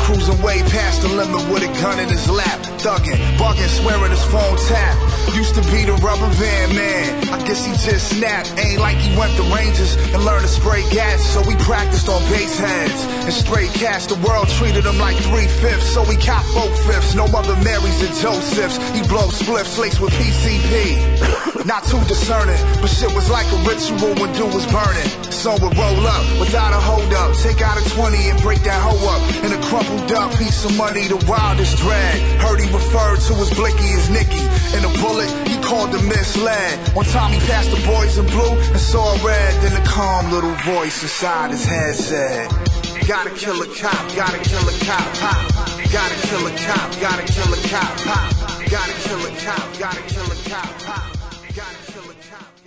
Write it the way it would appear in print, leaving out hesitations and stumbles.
cruising way past the limit with a gun in his lap. Thugging, bugging, swearing his phone tap. Used to be the rubber band man, I guess he just snapped. Ain't like he went to Rangers and learned to spray gas, so we practiced on base heads and straight cash. The world treated him like 3/5, so he cop 4/5. No other Marys and Josephs. He blow spliffs laced with PCP. Not too discerning, but shit was like a ritual when dude was burning. So would roll up without a hold up, take out a 20 and break that hoe up in a crumpled up piece of money, the wildest drag. Heard he referred to his blicky as Nicky. In a bullet, he called him misled. One time he passed the boys in blue and saw red. Then a calm little voice inside his head said, gotta kill a cop, gotta kill a cop, pop. Gotta kill a cop, gotta kill a cop, pop. Gotta kill a cop, gotta kill a cop, pop. Gotta kill a cop.